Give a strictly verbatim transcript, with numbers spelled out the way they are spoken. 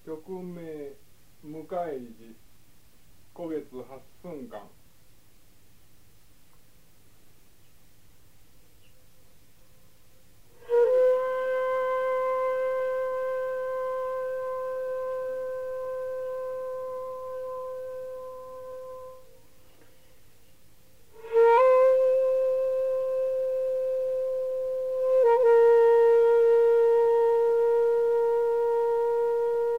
曲名「迎え時」古月八寸間。